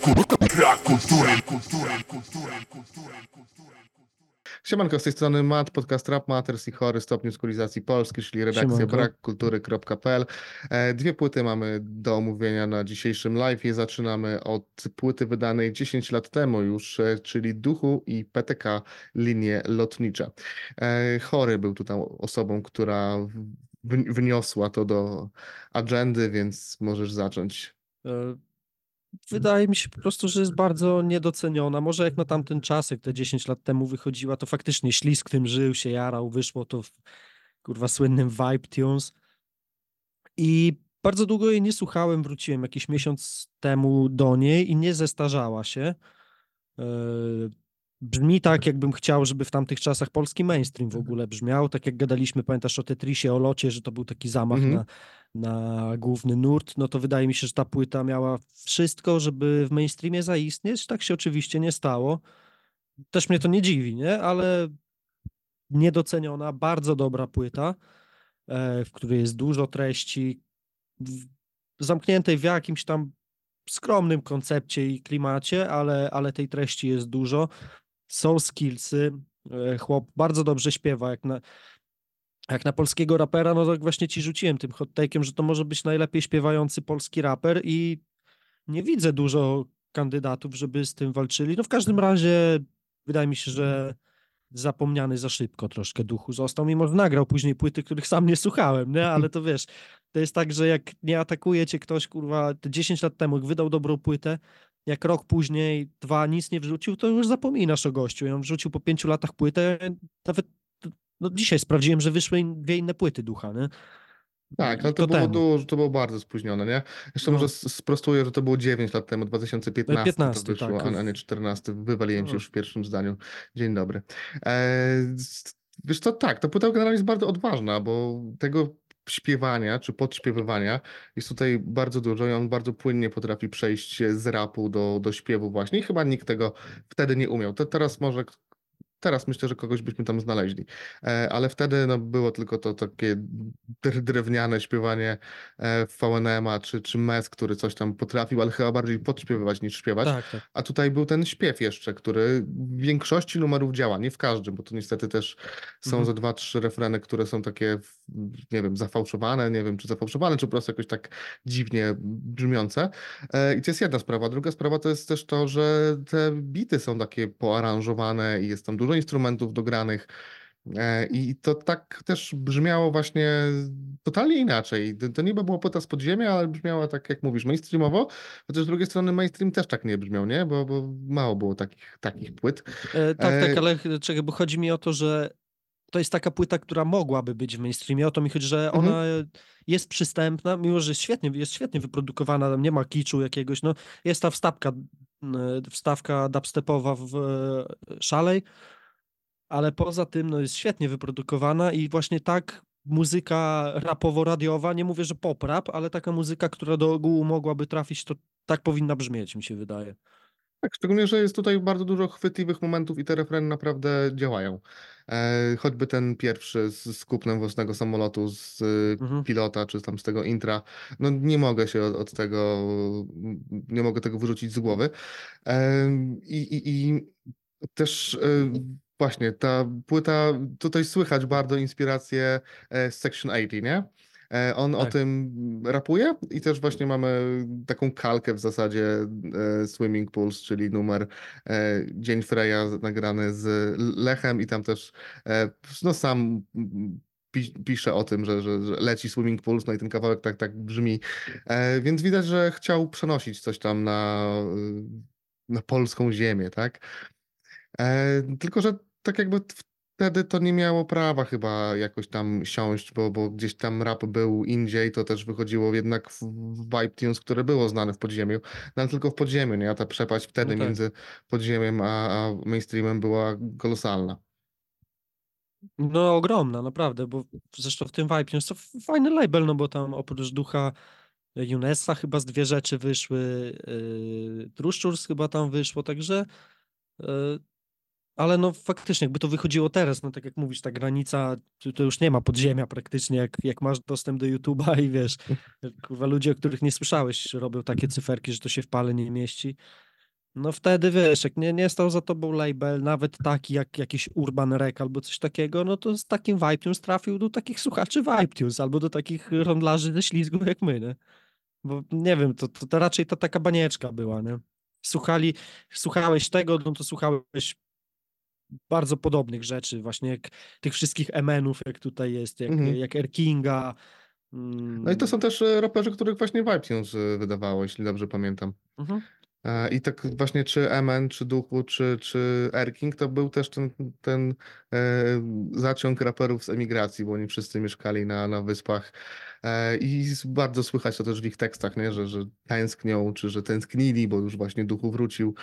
Siemanko, z tej strony Matt, podcast Rap Matters i Chory Stopniu Skolizacji Polski, czyli redakcja Siemanko. brakkultury.pl. Dwie płyty mamy do omówienia na dzisiejszym live. Zaczynamy od płyty wydanej 10 lat temu już, czyli Duchu i PTK Linie Lotnicze. Chory był tutaj osobą, która wniosła to do agendy, więc możesz zacząć. Wydaje mi się po prostu, że jest bardzo niedoceniona. Może jak na tamten czas, jak te 10 lat temu wychodziła, to faktycznie Ślisk tym żył, się jarał, wyszło to w kurwa słynnym Vibe Tunes. I bardzo długo jej nie słuchałem, wróciłem jakiś miesiąc temu do niej i nie zestarzała się. Brzmi tak, jakbym chciał, żeby w tamtych czasach polski mainstream w ogóle brzmiał. Tak jak gadaliśmy, pamiętasz o Tetrisie, o Locie, że to był taki zamach na główny nurt, no to wydaje mi się, że ta płyta miała wszystko, żeby w mainstreamie zaistnieć. Tak się oczywiście nie stało. Też mnie to nie dziwi, nie? Ale niedoceniona, bardzo dobra płyta, w której jest dużo treści, zamkniętej w jakimś tam skromnym koncepcie i klimacie, ale tej treści jest dużo. Są skillsy, chłop bardzo dobrze śpiewa, jak na polskiego rapera, no tak właśnie ci rzuciłem tym hot take'iem, że to może być najlepiej śpiewający polski raper i nie widzę dużo kandydatów, żeby z tym walczyli. No w każdym razie wydaje mi się, że zapomniany za szybko troszkę Duchu został, mimo że nagrał później płyty, których sam nie słuchałem, nie? Ale to wiesz, to jest tak, że jak nie atakuje cię ktoś, kurwa, te 10 lat temu, jak wydał dobrą płytę, jak rok później, 2 nic nie wrzucił, to już zapominasz o gościu. I on wrzucił po 5 latach płytę, nawet no dzisiaj sprawdziłem, że wyszły dwie inne płyty Ducha, nie? Tak, ale To temu. to było bardzo spóźnione, nie? Jeszcze może No, sprostuję, że to było 9 lat temu, 2015 to 15, wyszło, tak. a nie 14. Wywaliłem się No, już w pierwszym zdaniu. Dzień dobry. Wiesz co, tak, ta płyta generalnie jest bardzo odważna, bo tego śpiewania czy podśpiewywania jest tutaj bardzo dużo i on bardzo płynnie potrafi przejść z rapu do śpiewu właśnie i chyba nikt tego wtedy nie umiał. Teraz myślę, że kogoś byśmy tam znaleźli. Ale wtedy no, było tylko to takie drewniane śpiewanie VNM-a czy Mes, który coś tam potrafił, ale chyba bardziej podśpiewywać niż śpiewać. tak, tak. A tutaj był ten śpiew jeszcze, który w większości numerów działa, nie w każdym, bo tu niestety też są Mhm. ze 2-3 refreny, które są takie, nie wiem, zafałszowane, nie wiem czy zafałszowane, czy po prostu jakoś tak dziwnie brzmiące. I to jest jedna sprawa. Druga sprawa to jest też to, że te bity są takie poaranżowane i jest tam dużo instrumentów dogranych. I to tak też brzmiało właśnie totalnie inaczej. To niby było płyta z podziemia, ale brzmiała tak, jak mówisz, mainstreamowo, chociaż z drugiej strony mainstream też tak nie brzmiał, nie? Bo mało było takich płyt. Tak, E, tak, ale czekaj, bo chodzi mi o to, że to jest taka płyta, która mogłaby być w mainstreamie. O to mi chodzi, że mhm. ona jest przystępna, mimo że jest świetnie wyprodukowana, tam nie ma kiczu jakiegoś. No, jest ta wstawka dubstepowa w Szalej, ale poza tym no, jest świetnie wyprodukowana i właśnie tak muzyka rapowo-radiowa, nie mówię, że pop rap, ale taka muzyka, która do ogółu mogłaby trafić, to tak powinna brzmieć, mi się wydaje. Tak, szczególnie, że jest tutaj bardzo dużo chwytliwych momentów i te refreny naprawdę działają. Choćby ten pierwszy z kupnem własnego samolotu, z Mhm. pilota, czy tam z tego intra. No nie mogę się od tego, nie mogę tego wyrzucić z głowy. I też właśnie ta płyta, tutaj słychać bardzo inspirację z Section 80, nie? On o Tak. tym rapuje i też właśnie mamy taką kalkę w zasadzie Swimming Pools, czyli numer Dzień Freya nagrany z Lechem i tam też no sam pisze o tym, że leci Swimming Pools, no i ten kawałek tak brzmi. Więc widać, że chciał przenosić coś tam na polską ziemię, tak? Tylko, że tak jakby wtedy to nie miało prawa chyba jakoś tam siąść, bo gdzieś tam rap był indziej, to też wychodziło jednak w Vibe Tunes, które było znane w podziemiu, no ale tylko w podziemiu, nie? A ta przepaść No wtedy tak. między podziemiem a mainstreamem była kolosalna. No ogromna, naprawdę, bo zresztą w tym Vibe jest to fajny label, no bo tam oprócz Ducha Junesa chyba z dwie rzeczy wyszły, Truszczurs chyba tam wyszło, także ale no faktycznie jakby to wychodziło teraz, no tak jak mówisz, ta granica, to już nie ma podziemia praktycznie, jak masz dostęp do YouTube'a i wiesz, kurwa ludzie, o których nie słyszałeś robią takie cyferki, że to się w pale nie mieści. No wtedy wiesz, jak nie stał za tobą label, nawet taki jak jakiś Urban Rec albo coś takiego, no to z takim Vibetunes trafił do takich słuchaczy Vibetunes albo do takich rondlarzy ze ślizgu jak my, nie? Bo nie wiem, to raczej to taka banieczka była, nie? Słuchałeś tego, no to słuchałeś bardzo podobnych rzeczy, właśnie jak tych wszystkich MN-ów, jak tutaj jest, Mhm. jak Erkinga. No i to Mm, są też raperzy, których właśnie Vibes wydawało, jeśli dobrze pamiętam. mhm. I tak właśnie czy MN, czy Duchu, czy Erking, to był też ten zaciąg raperów z emigracji, bo oni wszyscy mieszkali na wyspach. Bardzo słychać to też w ich tekstach, nie? Że tęsknią, czy że tęsknili, bo już właśnie Duchu wrócił.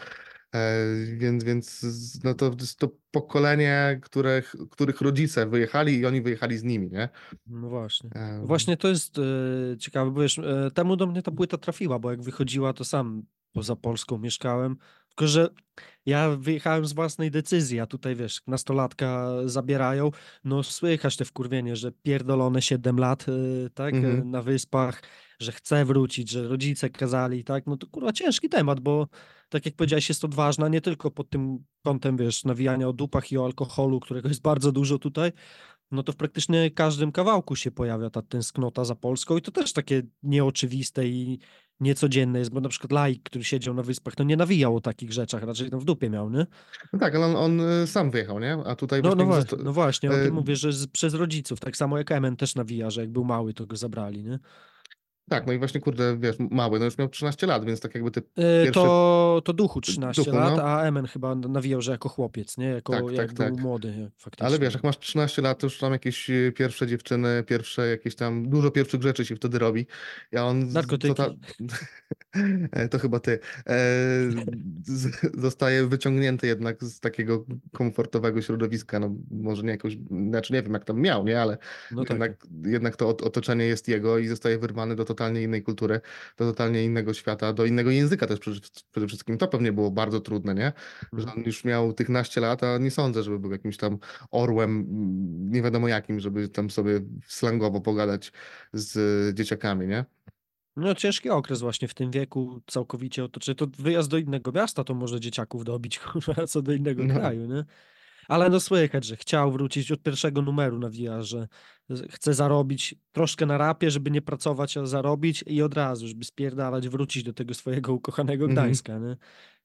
No to jest to pokolenie, których rodzice wyjechali i oni wyjechali z nimi, nie? No właśnie. E, Właśnie to jest ciekawe, bo wiesz, temu do mnie ta płyta trafiła, bo jak wychodziła, to sam poza Polską mieszkałem. Tylko, że ja wyjechałem z własnej decyzji, a tutaj wiesz, nastolatka zabierają. No słychać te wkurwienie, że pierdolone 7 lat, tak, mhm. na wyspach, że chce wrócić, że rodzice kazali, tak. No to kurwa ciężki temat, bo tak jak powiedziałeś, jest odważna nie tylko pod tym kątem, wiesz, nawijania o dupach i o alkoholu, którego jest bardzo dużo tutaj, no to w praktycznie każdym kawałku się pojawia ta tęsknota za Polską i to też takie nieoczywiste i niecodzienne jest, bo na przykład Laik, który siedział na wyspach, to nie nawijał o takich rzeczach, raczej tam w dupie miał, nie? No tak, ale on sam wyjechał, nie? A tutaj No, właśnie no, jak właśnie, został. no właśnie, o tym mówię, że przez rodziców, tak samo jak Emen też nawija, że jak był mały, to go zabrali, nie? Tak, no i właśnie kurde, wiesz, mały, no już miał 13 lat, więc tak jakby te pierwsze To Duchu 13 duchu, lat, no. a Emen chyba nawijał, że jako chłopiec, nie? Tak, Jak tak, był tak. młody, Ale faktycznie. wiesz, jak masz 13 lat, to już tam jakieś pierwsze dziewczyny, pierwsze jakieś tam, dużo pierwszych rzeczy się wtedy robi. Ja on, Narkotyki. to chyba ty, zostaje wyciągnięty jednak z takiego komfortowego środowiska, no może nie jakoś, znaczy nie wiem jak tam miał, nie, ale No tak, tak. jednak to otoczenie jest jego i zostaje wyrwany do totalnie innej kultury, do totalnie innego świata, do innego języka też przede wszystkim. To pewnie było bardzo trudne, nie? Że Mhm. on już miał tych naście lat, a nie sądzę, żeby był jakimś tam orłem, nie wiadomo jakim, żeby tam sobie slangowo pogadać z dzieciakami, nie? No ciężki okres właśnie w tym wieku całkowicie otoczony. To wyjazd do innego miasta to może dzieciaków dobić, kurwa, co do innego No, kraju, nie? Ale no słychać, że chciał wrócić od pierwszego numeru nawija, że chce zarobić troszkę na rapie, żeby nie pracować, a zarobić i od razu, żeby spierdalać, wrócić do tego swojego ukochanego mhm. Gdańska, nie?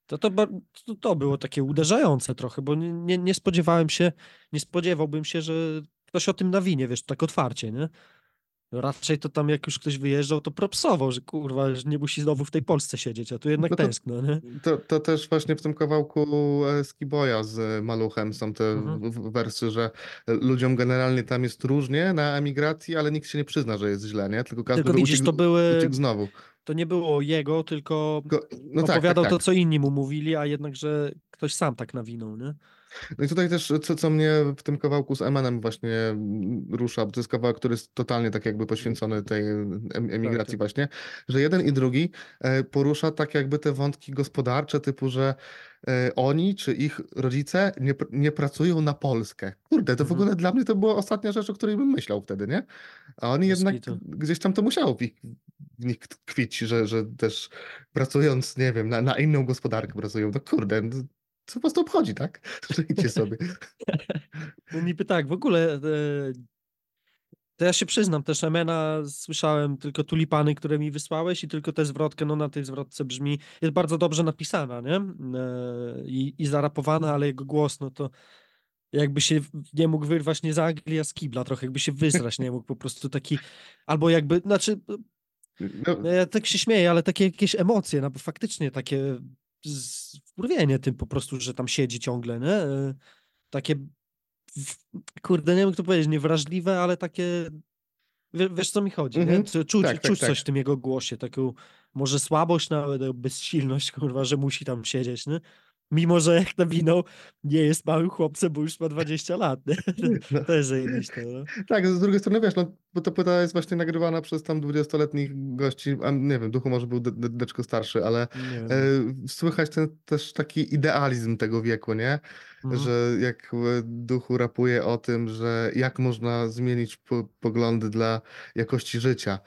To było takie uderzające trochę, bo nie spodziewałem się, nie spodziewałbym się, że ktoś o tym nawinie, wiesz, tak otwarcie, nie? No raczej to tam jak już ktoś wyjeżdżał, to propsował, że kurwa, że nie musi znowu w tej Polsce siedzieć, a tu jednak No to, tęskno, nie? to też właśnie w tym kawałku Skiboya z Maluchem są te Mhm. wersy, że ludziom generalnie tam jest różnie na emigracji, ale nikt się nie przyzna, że jest źle, nie? Tylko każdy Tylko by widzisz, uciekł znowu. to nie było jego, tylko No tak, tak, opowiadał to, tak. co inni mu mówili, a jednakże ktoś sam tak nawinął, nie? No i tutaj też, co mnie w tym kawałku z Emanem właśnie rusza, bo to jest kawałek, który jest totalnie tak jakby poświęcony tej Tak, tak. emigracji właśnie, że jeden i drugi porusza tak jakby te wątki gospodarcze, typu, że oni czy ich rodzice nie pracują na Polskę. Kurde, to w Mhm. ogóle dla mnie to była ostatnia rzecz, o której bym myślał wtedy, nie? A oni Bez jednak kitu. gdzieś tam to musiało w nich tkwić, że też pracując, nie wiem, na inną gospodarkę pracują. No kurde, no, co was to obchodzi, tak? Żyjcie sobie. No niby tak, w ogóle to ja się przyznam, też Emena słyszałem tylko tulipany, które mi wysłałeś i tylko tę zwrotkę, no na tej zwrotce brzmi, jest bardzo dobrze napisana, nie? I zarapowana, ale jego głos, no to jakby się nie mógł wyrwać nie z Anglii, a z kibla trochę, jakby się wysrać nie mógł, po prostu taki, albo jakby, znaczy, No, no ja tak się śmieję, ale takie jakieś emocje, no bo faktycznie takie wkurwienie tym po prostu, że tam siedzi ciągle, nie? Takie, kurde, nie wiem jak to powiedzieć, niewrażliwe, ale takie, wiesz co mi chodzi, nie? mhm. Tak, tak, Czuć coś w tak. tym jego głosie, taką może słabość nawet, bezsilność, kurwa, że musi tam siedzieć, nie? Mimo, że jak nawinął, nie jest małym chłopcem, bo już ma 20 lat, nie? No, To jest zajebiste, no. tak, z drugiej strony wiesz, no, bo ta płyta jest właśnie nagrywana przez tam 20-letnich gości, a nie wiem, Duchu może był deczko starszy, ale Nie wiem. słychać ten też taki idealizm tego wieku, nie? Mhm. Że jak Duchu rapuje o tym, że jak można zmienić poglądy dla jakości życia.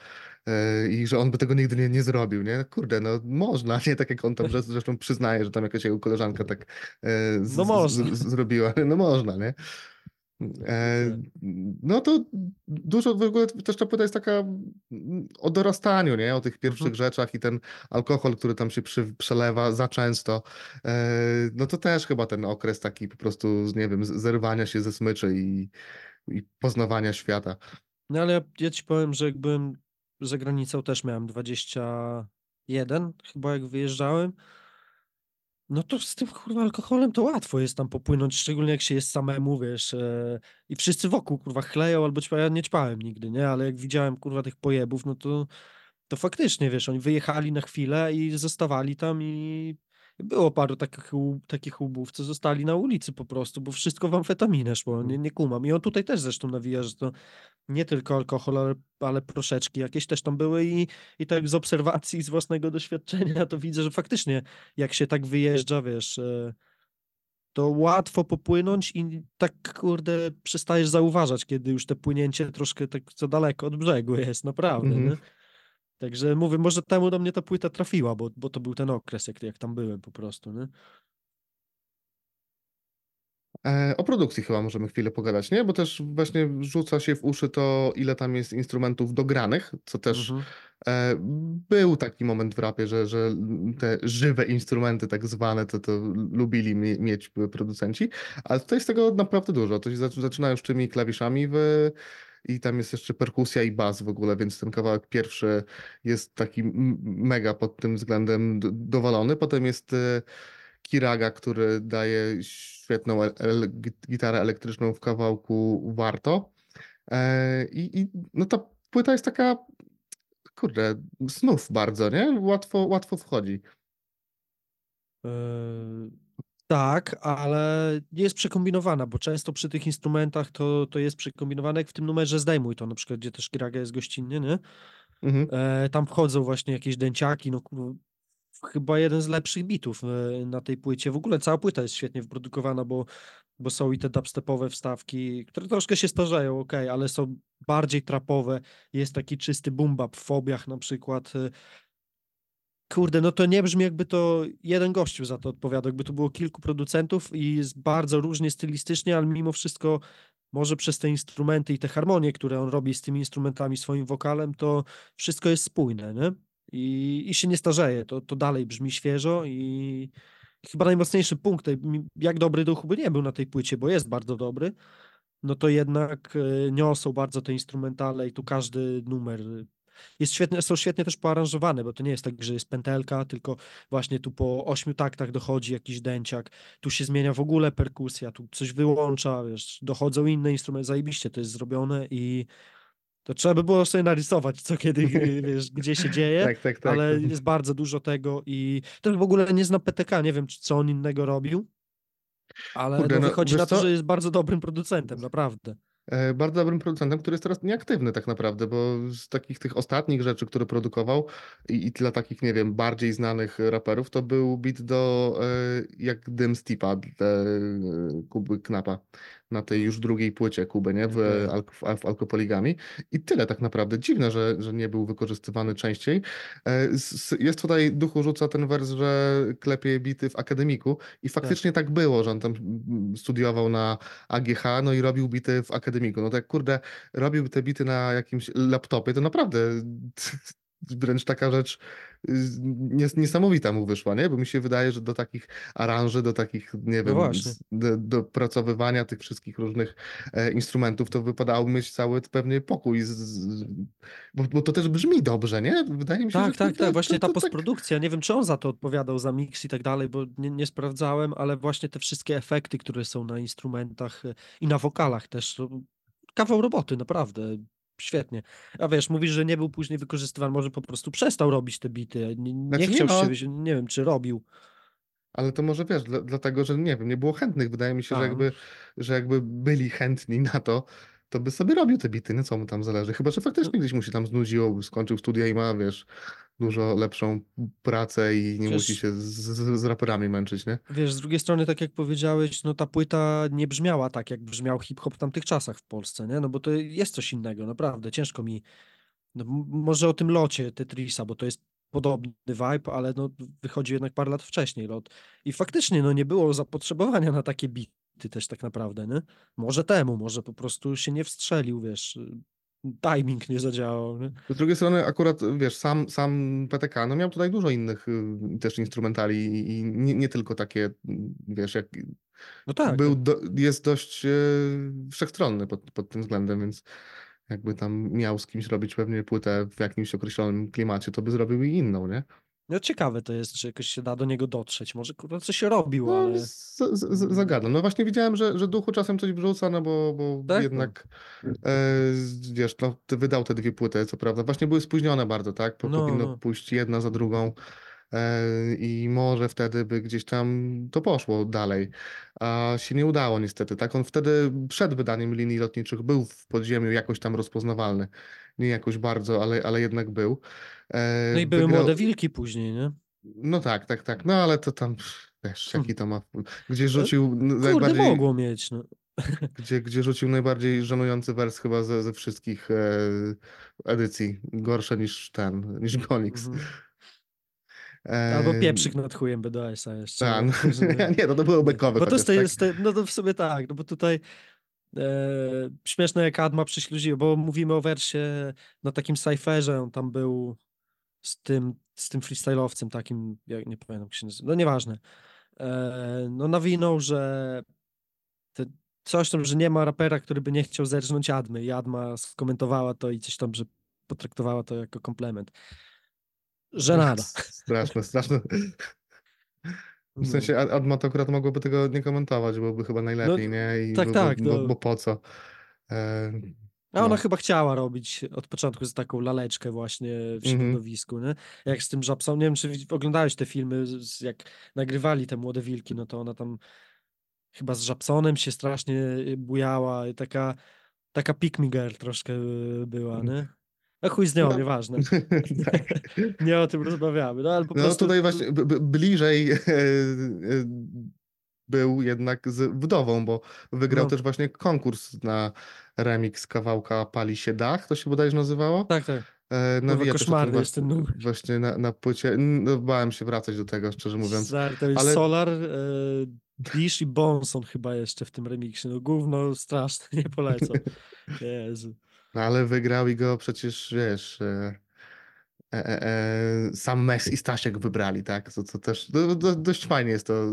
i że on by tego nigdy nie zrobił, nie? Kurde, no można, nie? Tak jak on tam zresztą przyznaje, że tam jakaś jego koleżanka tak No można. zrobiła. No można, nie? E, Tak. no to dużo w ogóle też ta płyta jest taka o dorastaniu, nie? O tych Mhm. pierwszych rzeczach i ten alkohol, który tam się przelewa za często. No to też chyba ten okres taki po prostu, nie wiem, zerwania się ze smyczy i poznawania świata. No ale ja ci powiem, że jak byłem za granicą, też miałem 21 chyba jak wyjeżdżałem. No to z tym kurwa alkoholem to łatwo jest tam popłynąć, szczególnie jak się jest samemu, wiesz, i wszyscy wokół kurwa chleją albo ćpają. Ja nie ćpałem nigdy, nie? Ale jak widziałem kurwa tych pojebów, no to faktycznie, wiesz, oni wyjechali na chwilę i zostawali tam i było paru takich łbów, co zostali na ulicy po prostu, bo wszystko w amfetaminę szło, nie kumam. I on tutaj też zresztą nawija, że to nie tylko alkohol, ale proszeczki jakieś też tam były i tak z obserwacji, z własnego doświadczenia to widzę, że faktycznie jak się tak wyjeżdża, wiesz, to łatwo popłynąć i tak, kurde, przestajesz zauważać, kiedy już te płynięcie troszkę tak za daleko od brzegu jest, naprawdę, Mhm. nie? Także mówię, może temu do mnie ta płyta trafiła, bo to był ten okres, jak tam byłem po prostu, nie? O produkcji chyba możemy chwilę pogadać, nie? Bo też właśnie rzuca się w uszy to, ile tam jest instrumentów dogranych, co też Mhm. był taki moment w rapie, że te żywe instrumenty tak zwane, to lubili mieć producenci, ale tutaj jest tego naprawdę dużo. To się zaczyna już tymi klawiszami i tam jest jeszcze perkusja i bas w ogóle, więc ten kawałek pierwszy jest taki mega pod tym względem dowalony. Potem jest Kiraga, który daje świetną gitarę elektryczną w kawałku Warto. No ta płyta jest taka, kurde, smooth bardzo, nie? Łatwo wchodzi. Yy, tak, ale nie jest przekombinowana, bo często przy tych instrumentach to jest przekombinowane, jak w tym numerze Zdejmuj to na przykład, gdzie też Kiraga jest gościnnie, nie? Mhm. Tam wchodzą właśnie jakieś dęciaki, no chyba jeden z lepszych bitów na tej płycie. W ogóle cała płyta jest świetnie wyprodukowana, bo są i te dubstepowe wstawki, które troszkę się starzeją, okej, ale są bardziej trapowe. Jest taki czysty boom bap w Fobiach na przykład. Kurde, no to nie brzmi jakby to jeden gościu za to odpowiadał, jakby to było kilku producentów i jest bardzo różnie stylistycznie, ale mimo wszystko może przez te instrumenty i te harmonie, które on robi z tymi instrumentami, swoim wokalem, to wszystko jest spójne, nie? I się nie starzeje, to dalej brzmi świeżo i chyba najmocniejszy punkt, jak dobry duch by nie był na tej płycie, bo jest bardzo dobry, no to jednak niosą bardzo te instrumentale i tu każdy numer jest świetnie, są świetnie też poaranżowane, bo to nie jest tak, że jest pętelka, tylko właśnie tu po 8 taktach dochodzi jakiś dęciak, tu się zmienia w ogóle perkusja, tu coś wyłącza, wiesz, dochodzą inne instrumenty, zajebiście to jest zrobione i to trzeba by było sobie narysować, co kiedy, wiesz, gdzie się dzieje, Tak, tak, tak. ale jest bardzo dużo tego i też w ogóle nie znam PTK, nie wiem, co on innego robił, ale Kurde, no no wychodzi wiesz na to, co? że jest bardzo dobrym producentem, naprawdę. Bardzo dobrym producentem, który jest teraz nieaktywny tak naprawdę, bo z takich tych ostatnich rzeczy, które produkował i dla takich, nie wiem, bardziej znanych raperów, to był beat do jak Dym Stipa Kuby Knapa na tej już drugiej płycie Kuby, nie? Okej. W Alkopoligami. I tyle tak naprawdę. Dziwne, że nie był wykorzystywany częściej. Jest tutaj, Duchu rzuca ten wers, że klepie bity w akademiku i Tak. faktycznie tak było, że on tam studiował na AGH, no i robił bity w akademiku. No tak, kurde, robił te bity na jakimś laptopie, to naprawdę wręcz taka rzecz niesamowita mu wyszła, nie? Bo mi się wydaje, że do takich aranży, do takich, nie No wiem, właśnie. dopracowywania tych wszystkich różnych instrumentów, to wypadało mieć cały pewnie pokój, bo to też brzmi dobrze, nie? Wydaje mi się, że Tak, tak, tak. kurde, Właśnie ta to tak... postprodukcja. Nie wiem, czy on za to odpowiadał, za mix i tak dalej, bo nie sprawdzałem, ale właśnie te wszystkie efekty, które są na instrumentach i na wokalach też. To kawał roboty, naprawdę. Świetnie. A wiesz, mówisz, że nie był później wykorzystywany, może po prostu przestał robić te bity. Nie Znaczy nie chciał z no, siebie, nie wiem, czy robił. ale to może wiesz, dlatego, że nie wiem, nie było chętnych. Wydaje mi się, A, no, że jakby byli chętni na to, to by sobie robił te bity, no co mu tam zależy. Chyba, że no, faktycznie gdzieś mu się tam znudziło, skończył studia i ma, wiesz, dużo lepszą pracę i nie musi przecież się z raperami męczyć, nie? wiesz, z drugiej strony, tak jak powiedziałeś, no ta płyta nie brzmiała tak, jak brzmiał hip-hop w tamtych czasach w Polsce, nie? No bo to jest coś innego, naprawdę. Ciężko mi No, może o tym locie Tetrisa, bo to jest podobny vibe, ale no, wychodzi jednak parę lat wcześniej lot. I faktycznie no, nie było zapotrzebowania na takie bity też tak naprawdę, nie? Może temu, może po prostu się nie wstrzelił, wiesz, timing nie zadziałał, nie? Z drugiej strony akurat, wiesz, sam PTK, no miał tutaj dużo innych też instrumentali i nie tylko takie, wiesz, jak No tak, tak. jest dość wszechstronny pod tym względem, więc jakby tam miał z kimś robić pewnie płytę w jakimś określonym klimacie, to by zrobił i inną, nie? No ciekawe to jest, czy jakoś się da do niego dotrzeć. Może kurwa coś się robił, No, ale... zagadam. No właśnie widziałem, że duchu czasem coś wrzuca, no bo Tak, no. jednak, wiesz, no, wydał te dwie płyty, co prawda. Właśnie były spóźnione bardzo, tak? No, Powinno no. pójść jedna za drugą i może wtedy by gdzieś tam to poszło dalej. A się nie udało niestety, tak? On wtedy przed wydaniem linii lotniczych był w podziemiu jakoś tam rozpoznawalny. Nie jakoś bardzo, ale jednak był. No i były Wygrał. Młode Wilki później, nie? No tak, tak, tak. No ale to tam, wiesz, jaki to ma. Gdzie E, rzucił Kurde, najbardziej, mogło mieć, no. gdzie rzucił najbardziej żenujący wers chyba ze wszystkich edycji. Gorsze niż niż Gonix. Mhm. Albo E, pieprzyk nad chujem BDS-a jeszcze, tak, no, że nie. nie, to było bekowe Bo to chociaż, tak? no to w sobie tak, no bo tutaj śmieszne jak Adma przyśluziło, bo mówimy o wersie na takim cypherze, on tam był z tym freestyle'owcem takim, jak nie pamiętam jak się nazywa, no nieważne. No nawinął, że te, coś tam, że nie ma rapera, który by nie chciał zerżnąć Admy i Adma skomentowała to i coś tam, że potraktowała to jako komplement. Żenada. Straszne, straszne. W No, sensie Adma to akurat mogłoby tego nie komentować, byłoby chyba no najlepiej, nie? I tak, tak, bo no. po co? E, A ona no. chyba chciała robić od początku z taką laleczkę właśnie w Mhm. środowisku, nie? Jak z tym Żabsą, nie wiem, czy oglądałeś te filmy, jak nagrywali te Młode Wilki, no to ona tam chyba z Żabsonem się strasznie bujała i taka pick me girl troszkę była, nie? A chuj z nią, No, nieważne. tak. Nie o tym rozmawiamy, no ale po No prostu tutaj właśnie bliżej był jednak z wdową, bo wygrał no, też właśnie konkurs na remix kawałka Pali się dach, to się bodajże nazywało. tak, tak. Kurwa, Nawija też o tym koszmarny jest ten numer. właśnie na płycie. No, bałem się wracać do tego, szczerze mówiąc. Stary, to jest Ale, Solar, Dish i Bonson chyba jeszcze w tym remiksie. No gówno straszne, nie polecam. Jezu. ale wygrał i go przecież, wiesz, sam Mes i Stasiek wybrali, tak? To też dość fajnie jest to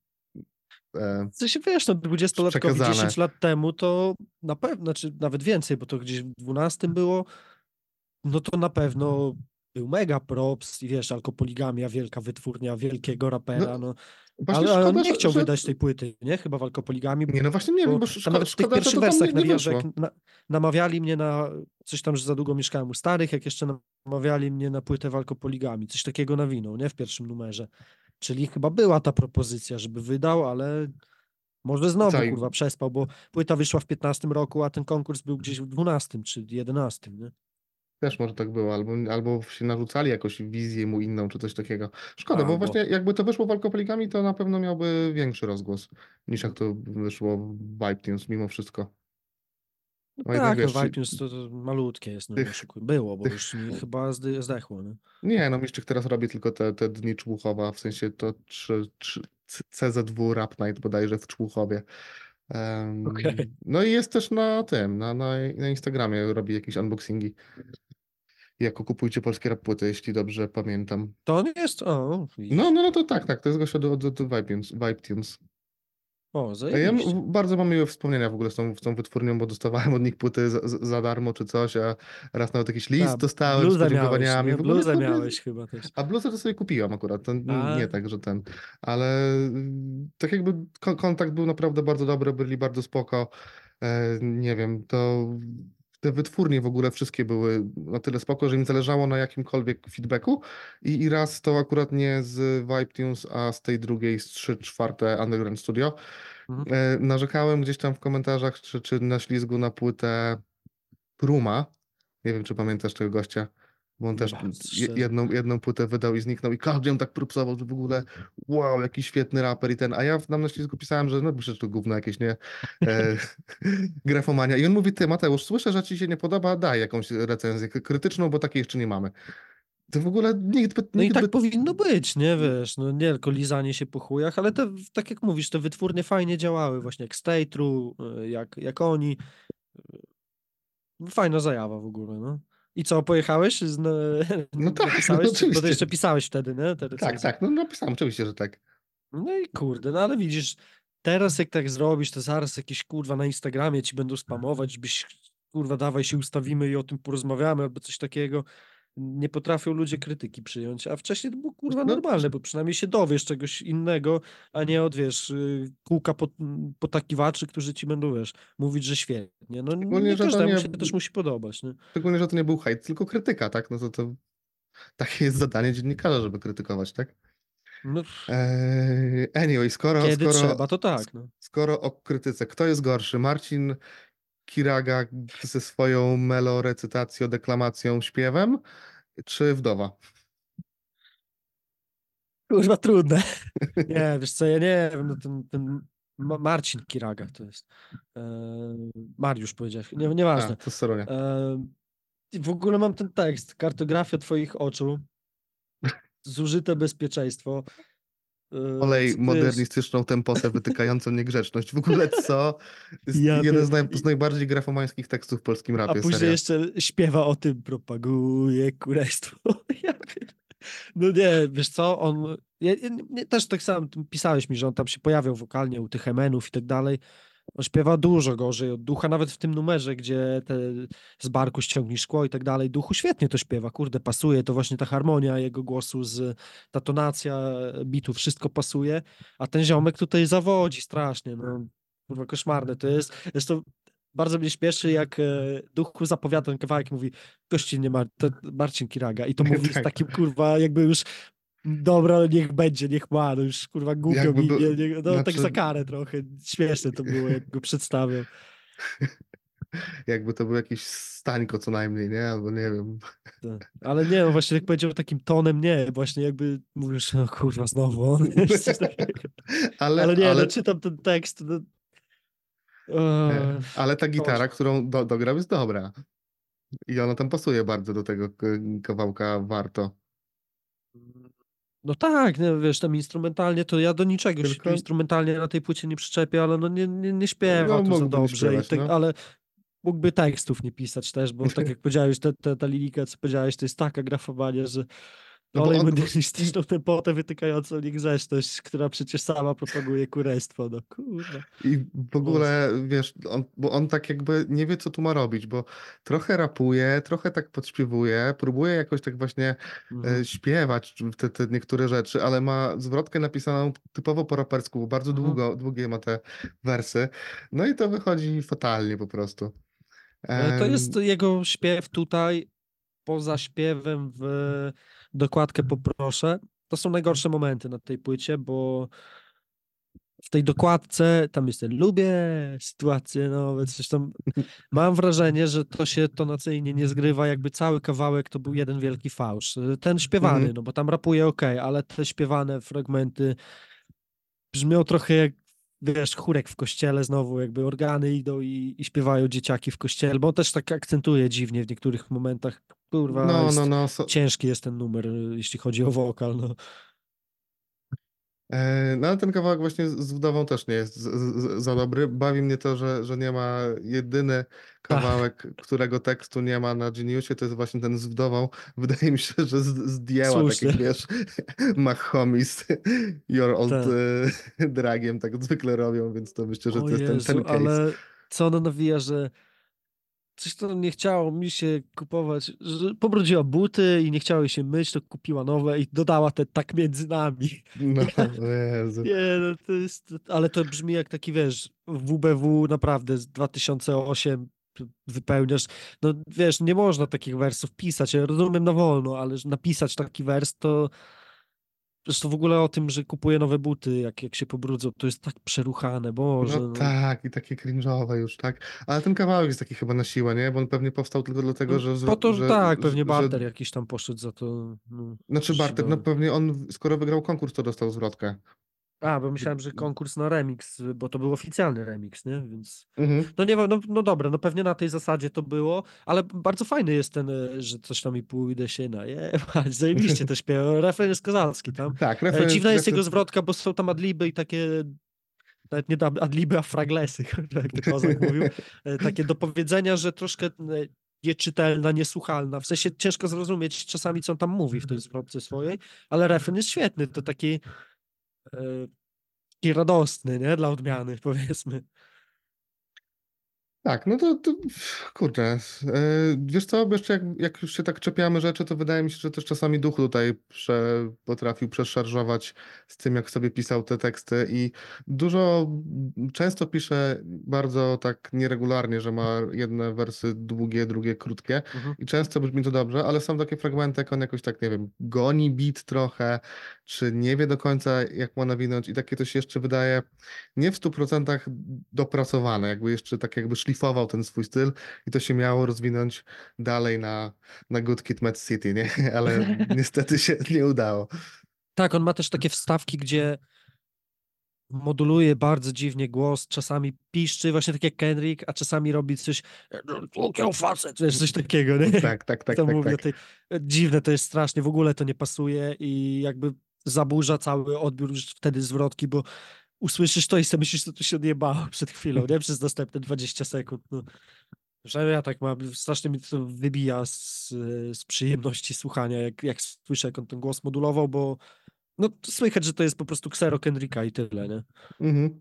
W sensie wiesz, no 20-latkowi przekazane. 10 lat temu to na pewno, znaczy nawet więcej, bo to gdzieś w 12 było, no to na pewno był mega props i wiesz, Alkopoligamia, wielka wytwórnia wielkiego No rapera, no. właśnie Ale on szkoda, nie chciał że... wydać tej płyty, nie? Chyba w Alkopoligami, Nie, no właśnie nie wiem, bo bo tam nawet w tych szkoda, że pierwszych to tam wersach nie nawija, że jak wyszło. namawiali mnie na coś tam, że za długo mieszkałem u starych, jak jeszcze namawiali mnie na płytę w Alkopoligami, coś takiego nawinął, nie? W pierwszym numerze. Czyli chyba była ta propozycja, żeby wydał, ale może I co, znowu, kurwa, przespał, bo płyta wyszła w 15 roku, a ten konkurs był gdzieś w 12 czy 11, nie? też może tak było, albo się narzucali jakoś wizję mu inną, czy coś takiego. Szkoda, bo Albo. właśnie jakby to wyszło walkopoligami, to na pewno miałby większy rozgłos, niż jak to wyszło w Vibe Tunes, mimo wszystko. No A jednak tak, no wiesz, Vipers to malutkie jest, no nie tych, oszukuj. Było, bo już tych... chyba zdechło, nie? Nie, no Miszczyk teraz robi tylko te dni Człuchowa, w sensie to CZW Rap Night bodajże w Człuchowie. Okej. No i jest też na tym, na Instagramie robi jakieś unboxingi. Jako kupujcie polskie rap płyty, jeśli dobrze pamiętam. To on jest, o, No, widzisz. no, no to tak, tak, to jest gość od Vibe Tunes. O, A ja zajebiście. bardzo mam miłe wspomnienia w ogóle z tą wytwórnią, bo dostawałem od nich płyty za darmo czy coś, a raz nawet jakiś A, list dostałem z bluzę miałeś, podziękowaniami. nie? W ogóle Bluzę kurde, miałeś chyba też. a bluzę to sobie kupiłem akurat, to A, nie tak, że ten, ale tak jakby kontakt był naprawdę bardzo dobry, byli bardzo spoko. Nie wiem, to te wytwórnie w ogóle wszystkie były na tyle spoko, że im zależało na jakimkolwiek feedbacku i raz to akurat nie z Vibe Tunes, a z tej drugiej z 3/4 Underground Studio. mhm. Narzekałem gdzieś tam w komentarzach, czy na ślizgu na płytę Pruma. Nie wiem, czy pamiętasz tego gościa. bo on też No, szczerze. jedną płytę wydał i zniknął i każdy ją tak propsował, że w ogóle wow, jaki świetny raper i ten, a ja na ścisku pisałem, że no przecież to gówno jakieś, nie? E, grafomania. I on mówi, ty Mateusz, słyszę, że ci się nie podoba, daj jakąś recenzję krytyczną, bo takiej jeszcze nie mamy. To w ogóle No i nikt tak by... powinno być, nie wiesz, no nie tylko lizanie się po chujach, ale te, tak jak mówisz, te wytwórnie fajnie działały, właśnie jak Stay True, jak oni. Fajna zajawa w ogóle, no. I co, pojechałeś? No tak, no Napisałeś? Bo to oczywiście. jeszcze pisałeś wtedy, nie? Te Tak, recenzje. tak, no napisałem, oczywiście, że tak. No i kurde, no ale widzisz, teraz jak tak zrobisz, to zaraz jakieś kurwa na Instagramie ci będą spamować, żebyś kurwa dawaj się ustawimy i o tym porozmawiamy albo coś takiego. Nie potrafią ludzie krytyki przyjąć, a wcześniej to było kurwa No, normalne, bo przynajmniej się dowiesz czegoś innego, a nie od, wiesz, kółka potakiwaczy, którzy ci będą, wiesz, mówić, że świetnie. No szczególnie, nie że to każdemu nie, się też musi podobać, nie? szczególnie, że to nie był hejt, tylko krytyka, tak? No to takie jest zadanie dziennikarza, żeby krytykować, tak? No, Anyway, kiedy trzeba, to tak, no. skoro o krytyce, kto jest gorszy? Marcin Kiraga ze swoją melorecytacją, deklamacją, śpiewem, czy Wdowa? Kurwa trudne. Nie, wiesz co, ja nie wiem, no ten Marcin Kiraga to jest. Mariusz powiedziałeś, nie, A, nieważne. to z Soronia. W ogóle mam ten tekst, kartografia twoich oczu, zużyte bezpieczeństwo. Olej Cytujesz, modernistyczną tempotę wytykającą niegrzeczność. W ogóle co? Jest ja jeden by, z najbardziej grafomańskich tekstów w polskim a rapie, później serio. jeszcze śpiewa o tym, propaguje kurestwo. Ja no nie, wiesz co, on, też tak samo pisałeś mi, że on tam się pojawiał wokalnie u tych Emenów i tak dalej. On śpiewa dużo gorzej od Ducha, nawet w tym numerze, gdzie te z barku ściągnij szkło i tak dalej. Duchu świetnie to śpiewa, kurde, pasuje, to właśnie ta harmonia jego głosu, ta tonacja bitu, wszystko pasuje, a ten ziomek tutaj zawodzi strasznie, no, kurwa, koszmarne to jest. Zresztą bardzo mnie śmieszy, jak Duchu zapowiada ten kawałek i mówi, gościnnie to Marcin Kiraga i to mówi z Tak. takim, kurwa, jakby już dobra, niech będzie, niech ma, no już kurwa głupio Jakby mi, był, no tak za znaczy, karę trochę, śmieszne to było, jak go przedstawiał. jakby to był jakiś Stańko co najmniej, nie? Albo nie wiem. Tak. Ale nie, no właśnie jak powiedział takim tonem, nie, właśnie jakby mówisz, no kurwa, znowu on, wiesz, coś takiego. Ale, Ale nie, no ale, czytam ten tekst, no, ale ta gitara, koszmar. którą dograł, jest dobra. I ona tam pasuje bardzo do tego kawałka Warto. No tak, no, wiesz, tam instrumentalnie to ja do niczego się tu Tylko instrumentalnie na tej płycie nie przyczepię, ale no nie śpiewa no, tu za mógłby nie dobrze, śpiewać, no. ale mógłby tekstów nie pisać też, bo tak jak powiedziałeś, ta lirika, co powiedziałeś, to jest taka grafomania, że No bo olej on, modernistyczną tempotę wytykającą niegrzeczność, która przecież sama propaguje kurestwo, no kurwa. i w Mocno. ogóle, wiesz, bo on tak jakby nie wie, co tu ma robić, bo trochę rapuje, trochę tak podśpiewuje, próbuje jakoś tak właśnie Mhm. śpiewać te niektóre rzeczy, ale ma zwrotkę napisaną typowo po rapersku, bo bardzo Mhm. długie ma te wersy. No i to wychodzi fatalnie po prostu. To jest Em, jego śpiew tutaj, poza śpiewem w dokładkę poproszę. To są najgorsze momenty na tej płycie, bo w tej dokładce tam jest ten lubię sytuacje nowe, coś tam. Mam wrażenie, że to się tonacyjnie nie zgrywa, jakby cały kawałek to był jeden wielki fałsz. Ten śpiewany, mhm. no bo tam rapuje ok, ale te śpiewane fragmenty brzmią trochę jak, wiesz, chórek w kościele znowu, jakby organy idą i śpiewają dzieciaki w kościele, bo on też tak akcentuje dziwnie w niektórych momentach. Kurwa, No, no, jest no. ciężki jest ten numer, jeśli chodzi o wokal, no. No ale ten kawałek właśnie z Wdową też nie jest za dobry. Bawi mnie to, że nie ma jedyny Tak, kawałek, którego tekstu nie ma na Geniusie, to jest właśnie ten z Wdową. Wydaje mi się, że zdjęła, tak słusznie. jak wiesz, Mac Homies, Your Old Tak. Dragiem, tak zwykle robią, więc to myślę, że O to jest ten Jezu, case. ale co ona nawija, że coś to nie chciało mi się kupować, że pobrudziła buty i nie chciało jej się myć, to kupiła nowe i dodała te tak między nami. No, Ja, Jezu. nie, no to jest, ale to brzmi jak taki, wiesz, WBW naprawdę z 2008 wypełniasz, no wiesz, nie można takich wersów pisać, ja rozumiem na wolno, ale że napisać taki wers to Zresztą w ogóle o tym, że kupuje nowe buty, jak się pobrudzą, to jest tak przeruchane, No Boże, no. tak, i takie cringe'owe już, tak? Ale ten kawałek jest taki chyba na siłę, nie? Bo on pewnie powstał tylko dlatego, No, że, po to, tak, pewnie że barter jakiś tam poszedł za to, no, znaczy barter, no uczciwy. pewnie on, skoro wygrał konkurs, to dostał zwrotkę. A, bo myślałem, że konkurs na remix, bo to był oficjalny remix, nie? Więc. Mhm. No nie wiem, no dobra, no pewnie na tej zasadzie to było, ale bardzo fajny jest ten, że coś tam i pójdę się najebać, zajebiście to śpiewa, refren jest kozacki tam. Tak, Dziwna jest refren jego zwrotka, bo są tam adliby i takie, nawet nie adliby, a fraglesy, jak to Kozak mówił, takie dopowiedzenia, że troszkę nieczytelna, niesłuchalna, w sensie ciężko zrozumieć czasami, co on tam mówi w tej zwrotce swojej, ale refren jest świetny, to e, taki radosny, nie, dla odmiany, powiedzmy. Tak, no to kurde. Wiesz co, bo jeszcze jak już się tak czepiamy rzeczy, to wydaje mi się, że też czasami duch tutaj potrafił przeszarżować z tym, jak sobie pisał te teksty i często pisze bardzo tak nieregularnie, że ma jedne wersy długie, drugie krótkie Mhm. i często brzmi to dobrze, ale są takie fragmenty, jak on jakoś tak, nie wiem, goni beat trochę, czy nie wie do końca, jak ma nawinąć i takie to się jeszcze wydaje nie w 100% dopracowane, jakby jeszcze tak jakby szlifował ten swój styl i to się miało rozwinąć dalej na Good Kid, Mad City, nie? Ale niestety się nie udało. Tak, on ma też takie wstawki, gdzie moduluje bardzo dziwnie głos, czasami piszczy, właśnie tak jak Kendrick, a czasami robi coś, tłukę facet, wiesz, coś takiego, nie? Tak, tak, tak, To tak, mówię, tak. dziwne to jest strasznie, w ogóle to nie pasuje i jakby zaburza cały odbiór już wtedy zwrotki, bo usłyszysz to i sobie myślisz, że to się odjebało przed chwilą, nie? Przez następne 20 sekund, no. Że ja tak mam, strasznie mi to wybija z przyjemności słuchania, jak słyszę, jak on ten głos modulował, bo no to słychać, że to jest po prostu ksero Kendricka i tyle, nie? Mhm.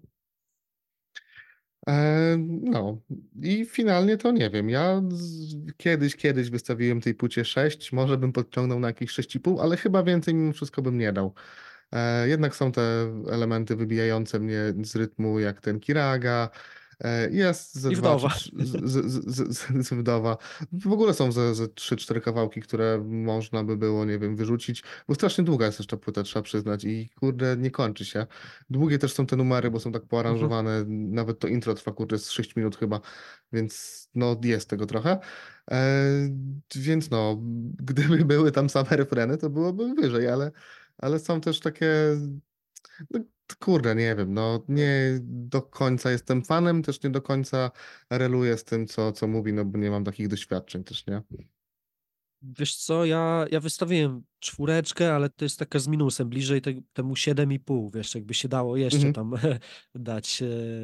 No i finalnie to nie wiem. Ja kiedyś wystawiłem tej płycie 6, może bym podciągnął na jakieś 6,5, ale chyba więcej mimo wszystko bym nie dał. Jednak są te elementy wybijające mnie z rytmu, jak ten Kiraga. Jest ze I dwa czy wdowa. trzy, wdowa. W ogóle są ze 3-4 kawałki, które można by było, nie wiem, wyrzucić, bo strasznie długa jest jeszcze płyta, trzeba przyznać i kurde, nie kończy się. Długie też są te numery, bo są tak Mhm. poaranżowane, nawet to intro trwa, kurde, z 6 minut chyba, więc no jest tego trochę. E, więc no, gdyby były tam same refreny, to byłoby wyżej, ale są też takie, no, kurde, nie wiem, no nie do końca jestem fanem, też nie do końca reluję z tym, co mówi, no bo nie mam takich doświadczeń też, nie? Wiesz co, ja wystawiłem 4, ale to jest taka z minusem, bliżej temu 7,5, wiesz, jakby się dało jeszcze Mhm. tam dać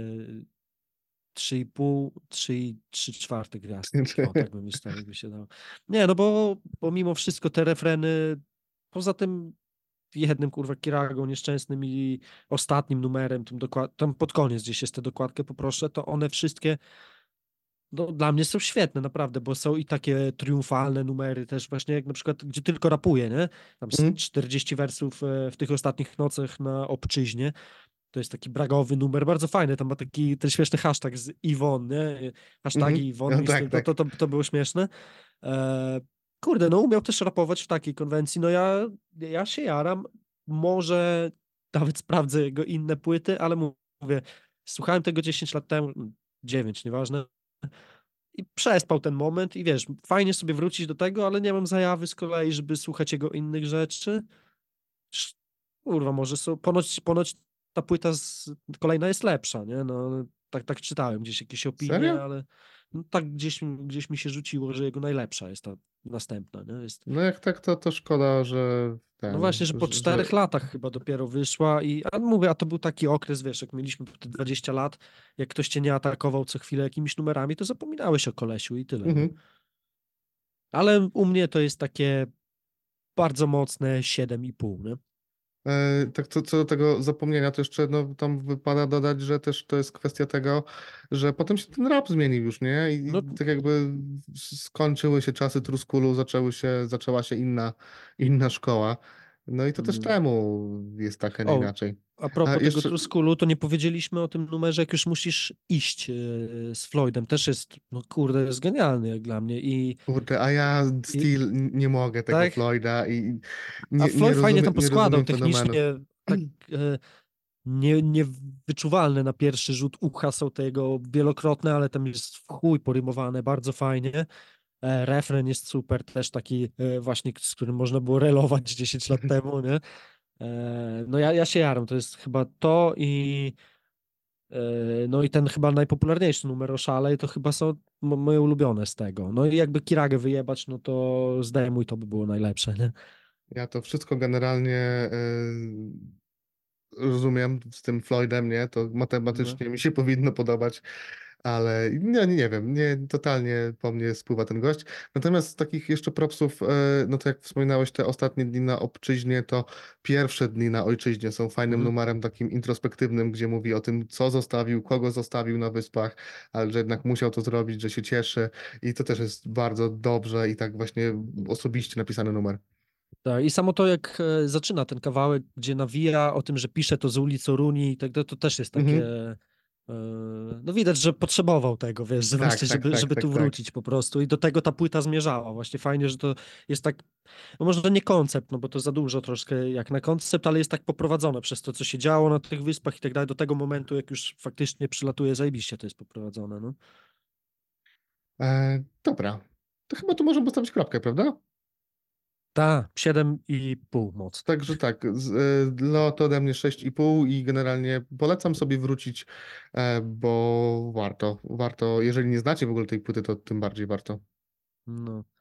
3,5, 3,4 gwiazdki, o tak bym wystawił, jakby się dało. Nie, no bo mimo wszystko te refreny, poza tym jednym kurwa Kiragą nieszczęsnym i ostatnim numerem, tam pod koniec gdzieś jest tę dokładkę poproszę, to one wszystkie no, dla mnie są świetne, naprawdę, bo są i takie triumfalne numery też właśnie, jak na przykład, gdzie tylko rapuje, nie? Tam z Mhm. 40 wersów w tych ostatnich nocach na obczyźnie. To jest taki bragowy numer, bardzo fajny, tam ma taki ten śmieszny hashtag z Iwon, nie? Mhm. Hashtagi Iwon, No tak, tak. to było śmieszne. E, kurde, no umiał też rapować w takiej konwencji, no ja się jaram, może nawet sprawdzę jego inne płyty, ale mówię, słuchałem tego 10 lat temu, 9, nieważne, i przespał ten moment i wiesz, fajnie sobie wrócić do tego, ale nie mam zajawy z kolei, żeby słuchać jego innych rzeczy. Sz- Kurwa, może ponoć ta płyta kolejna jest lepsza, nie? No, tak czytałem gdzieś jakieś opinie, Serio? ale no, tak gdzieś mi się rzuciło, że jego najlepsza jest ta następna, nie? No jak tak, to szkoda, że No właśnie, że po 4 latach chyba dopiero wyszła a mówię, a to był taki okres, wiesz, jak mieliśmy te 20 lat, jak ktoś cię nie atakował co chwilę jakimiś numerami, to zapominałeś o kolesiu i tyle, nie? Mhm. Ale u mnie to jest takie bardzo mocne 7,5, nie? Tak co do tego zapomnienia, to jeszcze no, tam wypada dodać, że też to jest kwestia tego, że potem się ten rap zmienił już, nie? No, I tak jakby skończyły się czasy Truskulu, zaczęła się inna szkoła. No i to też Mm. czemu jest tak, a nie O, inaczej. a A propos tego jeszcze, True Schoolu, to nie powiedzieliśmy o tym numerze, jak już musisz iść z Floydem. Też jest, no kurde, jest genialny jak dla mnie. kurde, a ja I still nie mogę tego tak, Floyda i a nie Floyd fajnie rozumiem, tam nie poskładał rozumiem fenomenu. technicznie, tak niewyczuwalne na pierwszy rzut ucha są te jego wielokrotne, ale tam jest w chuj porymowane, bardzo fajnie. Refren jest super, też taki właśnie, z którym można było relować 10 lat temu, nie? No ja się jaram, to jest chyba to i no i ten chyba najpopularniejszy numer o Szale to chyba są moje ulubione z tego. No i jakby Kiragę wyjebać, no to zdejmuj, to by było najlepsze, nie? Ja to wszystko generalnie rozumiem z tym Floydem, nie? To No. matematycznie mi się powinno podobać, ale nie wiem, totalnie po mnie spływa ten gość. Natomiast z takich jeszcze propsów, no to jak wspominałeś, te ostatnie dni na obczyźnie, to pierwsze dni na ojczyźnie są fajnym Mhm. numerem takim introspektywnym, gdzie mówi o tym, co zostawił, kogo zostawił na wyspach, ale że jednak musiał to zrobić, że się cieszy i to też jest bardzo dobrze i tak właśnie osobiście napisany numer. Tak, i samo to, jak zaczyna ten kawałek, gdzie nawija o tym, że pisze to z ulicy Runi, i tak to też jest takie. Mhm. e, No widać, że potrzebował tego, wiesz, że Tak, właśnie, tak, tak, żeby tak, tu tak. wrócić po prostu. I do tego ta płyta zmierzała. Właśnie fajnie, że to jest tak. No może nie koncept, no bo to za dużo troszkę jak na koncept, ale jest tak poprowadzone przez to, co się działo na tych wyspach i tak dalej. Do tego momentu, jak już faktycznie przylatuje, zajebiście to jest poprowadzone, no. Dobra. To chyba tu możemy postawić kropkę, prawda? Ta, 7,5 moc. Także tak, lot ode mnie 6,5 i generalnie polecam sobie wrócić, bo warto. Jeżeli nie znacie w ogóle tej płyty, to tym bardziej warto. No.